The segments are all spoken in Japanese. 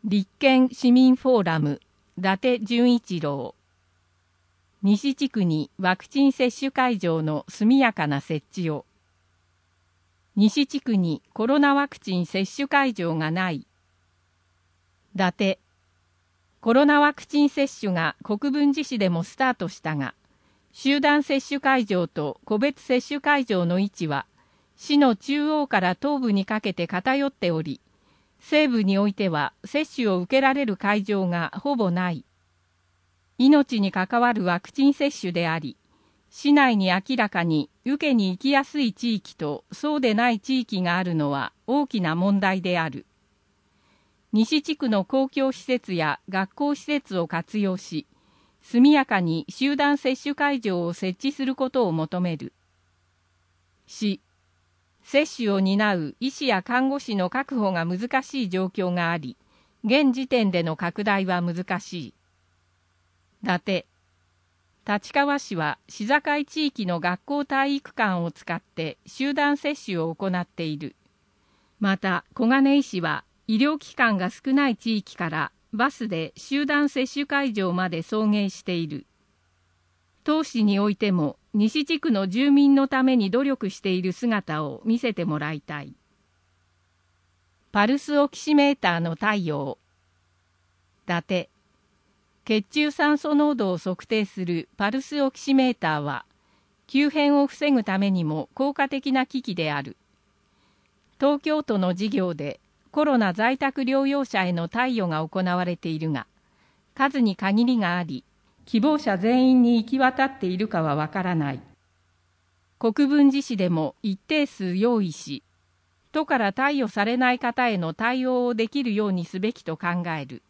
立憲市民フォーラム伊達純一郎。西地区にワクチン接種会場の速やかな設置を。西地区にコロナワクチン接種会場がない。伊達。コロナワクチン接種が国分寺市でもスタートしたが、集団接種会場と個別接種会場の位置は、市の中央から東部にかけて偏っており、西部においては接種を受けられる会場がほぼない。命に関わるワクチン接種であり、市内に明らかに受けに行きやすい地域とそうでない地域があるのは大きな問題である。西地区の公共施設や学校施設を活用し、速やかに集団接種会場を設置することを求める。市、接種を担う医師や看護師の確保が難しい状況があり、現時点での拡大は難しい。伊達。立川市は市境地域の学校体育館を使って集団接種を行っている。また、小金井市は医療機関が少ない地域からバスで集団接種会場まで送迎している。当市においても西地区の住民のために努力している姿を見せてもらいたい。パルスオキシメーターの対応。伊達。血中酸素濃度を測定するパルスオキシメーターは、急変を防ぐためにも効果的な機器である。東京都の事業でコロナ在宅療養者への貸与が行われているが、数に限りがあり、希望者全員に行き渡っているかはわからない。国分寺市でも一定数用意し、都から貸与されない方への対応をできるようにすべきと考える。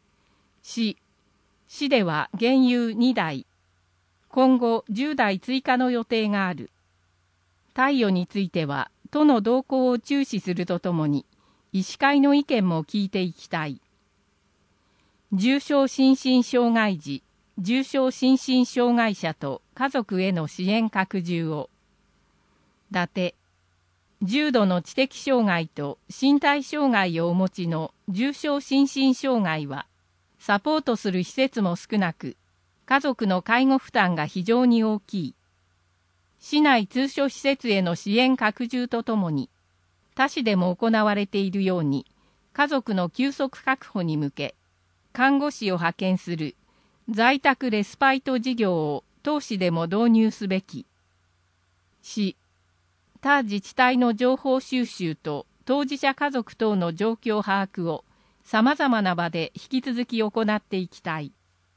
市では現有2台、今後10台追加の予定がある。貸与については都の動向を注視するとともに、医師会の意見も聞いていきたい。重症心身障害児、重症心身障害者と家族への支援拡充を。伊達。重度の知的障害と身体障害をお持ちの重症心身障害は、サポートする施設も少なく、家族の介護負担が非常に大きい。市内通所施設への支援拡充とともに、他市でも行われているように、家族の休息確保に向け、看護師を派遣する在宅レスパイト事業を当市でも導入すべき。市、他自治体の情報収集と当事者家族等の状況把握をさまざまな場で引き続き行っていきたい。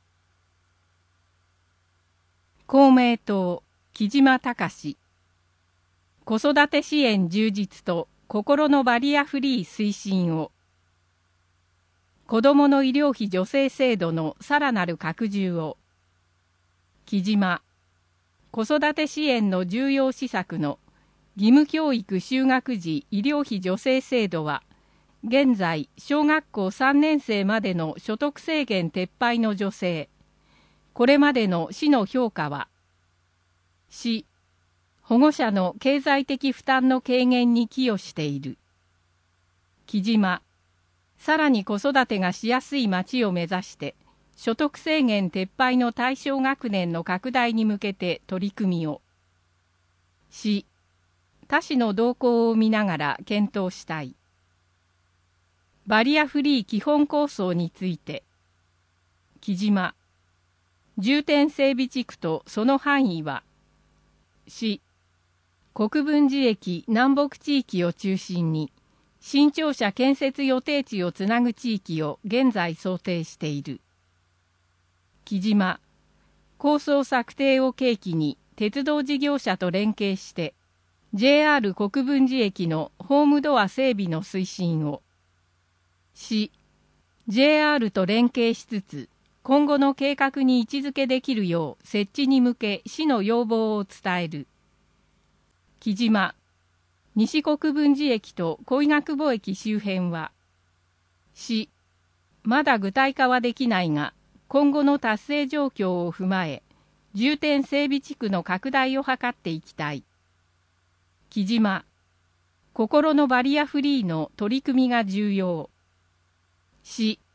公明党、木島隆。子育て支援充実と心のバリアフリー推進を。子どもの医療費助成制度のさらなる拡充を。木島。子育て支援の重要施策の義務教育就学時医療費助成制度は、現在小学校3年生までの所得制限撤廃の助成。これまでの市の評価は、市、保護者の経済的負担の軽減に寄与している。木島。さらに子育てがしやすい町を目指して、所得制限撤廃の対象学年の拡大に向けて取り組みを。市、他市の動向を見ながら検討したい。バリアフリー基本構想について。木島。重点整備地区とその範囲は。市、国分寺駅南北地域を中心に、新庁舎建設予定地をつなぐ地域を現在想定している。木島。構想策定を契機に鉄道事業者と連携して、JR 国分寺駅のホームドア整備の推進を。市、JR と連携しつつ、今後の計画に位置づけできるよう設置に向け市の要望を伝える。木島。西国分寺駅と小医学部駅周辺は、市、まだ具体化はできないが、今後の達成状況を踏まえ、重点整備地区の拡大を図っていきたい。木島。心のバリアフリーの取り組みが重要。市、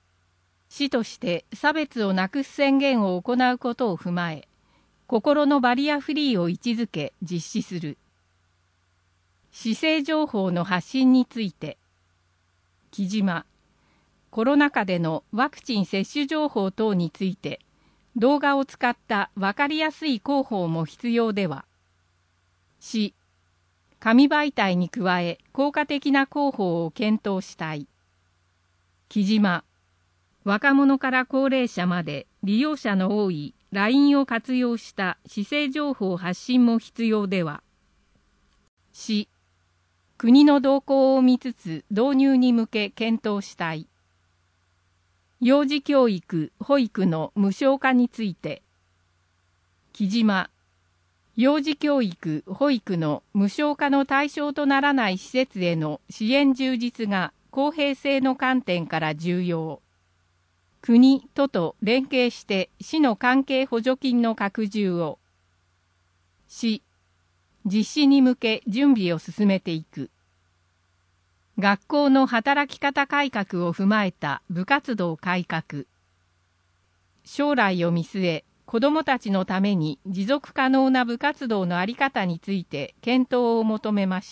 市として差別をなくす宣言を行うことを踏まえ、心のバリアフリーを位置づけ実施する。市政情報の発信について、木島、コロナ禍でのワクチン接種情報等について、動画を使った分かりやすい広報も必要では。市、紙媒体に加え効果的な広報を検討したい。木島、若者から高齢者まで利用者の多い LINE を活用した市政情報発信も必要では。市、国の動向を見つつ導入に向け検討したい。幼児教育・保育の無償化について、木島、幼児教育・保育の無償化の対象とならない施設への支援充実が公平性の観点から重要。国・都と連携して市の関係補助金の拡充を。市、実施に向け準備を進めていく。学校の働き方改革を踏まえた部活動改革。将来を見据え、子どもたちのために持続可能な部活動の在り方について検討を求めました。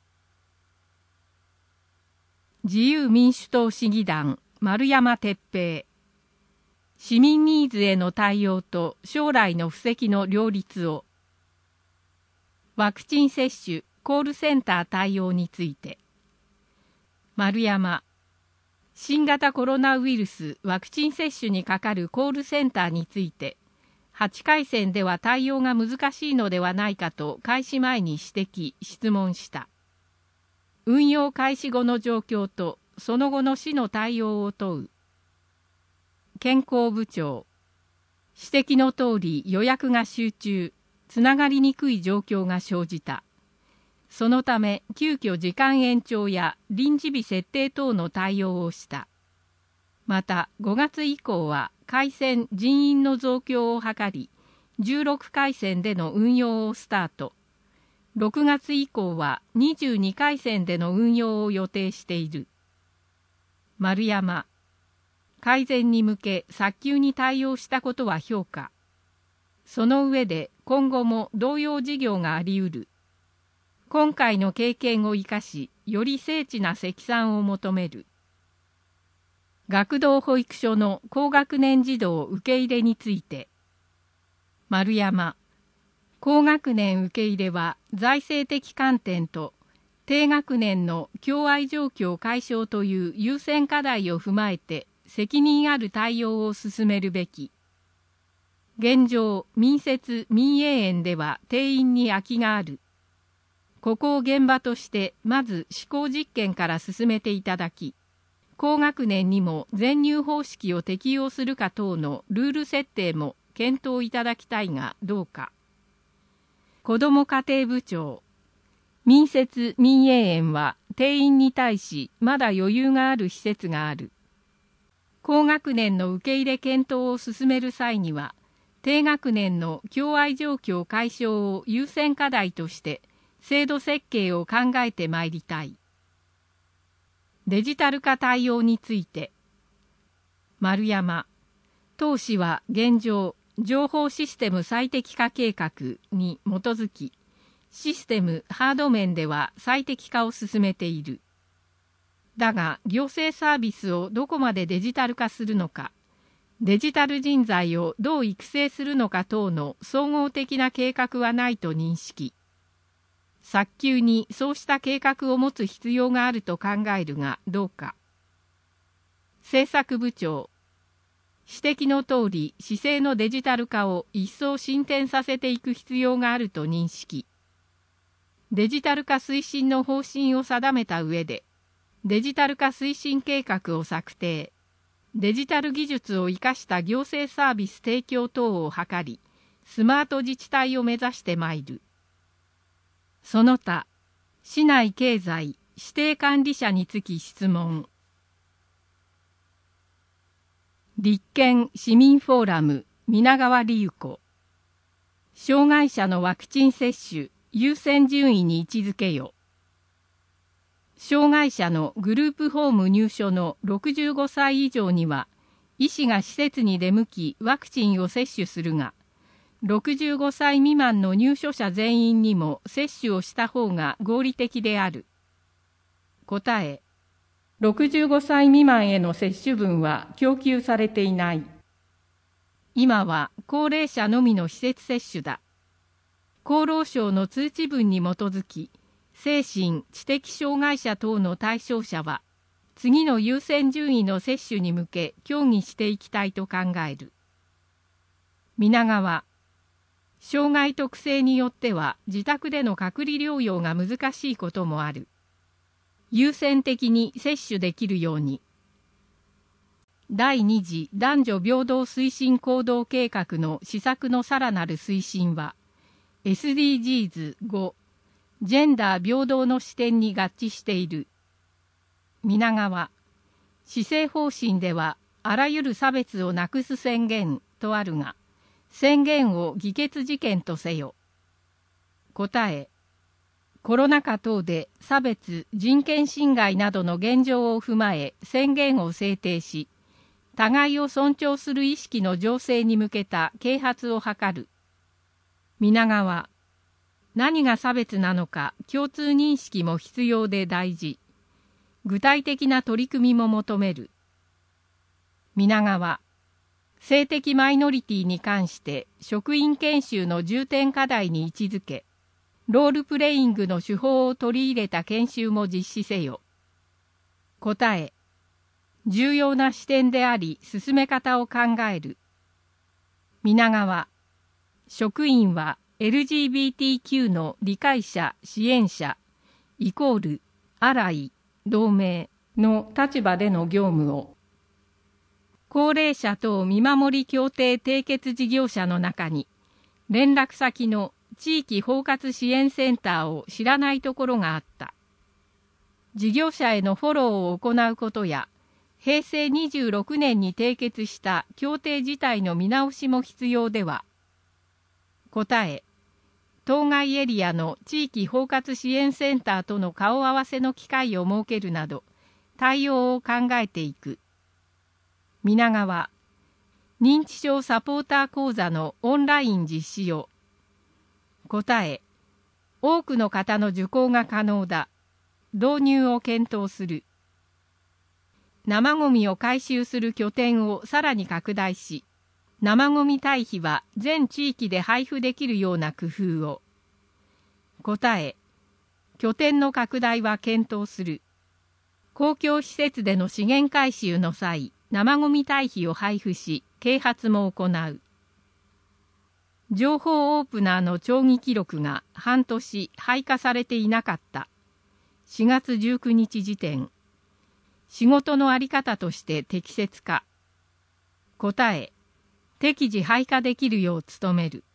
自由民主党市議団、丸山哲平。市民ニーズへの対応と将来の布石の両立を。ワクチン接種、コールセンター対応について。丸山、新型コロナウイルスワクチン接種にかかるコールセンターについて、8回戦では対応が難しいのではないかと開始前に指摘・質問した。運用開始後の状況とその後の市の対応を問う。健康部長、指摘の通り予約が集中、つながりにくい状況が生じた。そのため急遽時間延長や臨時日設定等の対応をした。また5月以降は回線人員の増強を図り、16回線での運用をスタート。6月以降は22回線での運用を予定している。丸山、改善に向け早急に対応したことは評価。その上で今後も同様事業があり得る。今回の経験を生かし、より精緻な積算を求める。学童保育所の高学年児童受け入れについて、丸山、高学年受け入れは財政的観点と低学年の共愛状況解消という優先課題を踏まえて責任ある対応を進めるべき。現状、民設・民営園では定員に空きがある。ここを現場としてまず試行実験から進めていただき、高学年にも全入方式を適用するか等のルール設定も検討いただきたいがどうか。子ども家庭部長、民設・民営園は定員に対しまだ余裕がある施設がある。高学年の受け入れ検討を進める際には、低学年の共愛状況解消を優先課題として制度設計を考えてまいりたい。デジタル化対応について、丸山、当市は現状、情報システム最適化計画に基づき、システム・ハード面では最適化を進めている。だが、行政サービスをどこまでデジタル化するのか、デジタル人材をどう育成するのか等の総合的な計画はないと認識。早急にそうした計画を持つ必要があると考えるがどうか。政策部長、指摘の通り市政のデジタル化を一層進展させていく必要があると認識。デジタル化推進の方針を定めた上で、デジタル化推進計画を策定、デジタル技術を生かした行政サービス提供等を図り、スマート自治体を目指してまいる。その他、市内経済指定管理者につき質問。立憲市民フォーラム皆川理由子。障害者のワクチン接種優先順位に位置づけよ。障害者のグループホーム入所の65歳以上には医師が施設に出向きワクチンを接種するが、65歳未満の入所者全員にも接種をした方が合理的である。答え、65歳未満への接種分は供給されていない。今は高齢者のみの施設接種だ。厚労省の通知文に基づき、精神・知的障害者等の対象者は、次の優先順位の接種に向け協議していきたいと考える。皆川、障害特性によっては自宅での隔離療養が難しいこともある。優先的に接種できるように。第2次男女平等推進行動計画の施策のさらなる推進は、SDGs5、ジェンダー平等の視点に合致している。皆川、施政方針では、あらゆる差別をなくす宣言とあるが、宣言を議決事件とせよ。答え、コロナ禍等で差別・人権侵害などの現状を踏まえ宣言を制定し、互いを尊重する意識の醸成に向けた啓発を図る。皆川、何が差別なのか共通認識も必要で大事。具体的な取り組みも求める。皆川、性的マイノリティに関して職員研修の重点課題に位置づけ、ロールプレイングの手法を取り入れた研修も実施せよ。答え、重要な視点であり進め方を考える。皆川、職員は LGBTQ の理解者・支援者イコールアライ・同盟の立場での業務を、高齢者等見守り協定締結事業者の中に連絡先の地域包括支援センターを知らないところがあった。事業者へのフォローを行うことや、平成26年に締結した協定自体の見直しも必要では。答え、当該エリアの地域包括支援センターとの顔合わせの機会を設けるなど、対応を考えていく。皆川、認知症サポーター講座のオンライン実施を。答え、多くの方の受講が可能だ。導入を検討する。生ごみを回収する拠点をさらに拡大し、生ごみ堆肥は全地域で配布できるような工夫を。答え、拠点の拡大は検討する。公共施設での資源回収の際、生ごみ堆肥を配布し、啓発も行う。情報オープナーの町議記録が半年配下されていなかった。4月19日時点。仕事のあり方として適切か。答え、適時配下できるよう努める。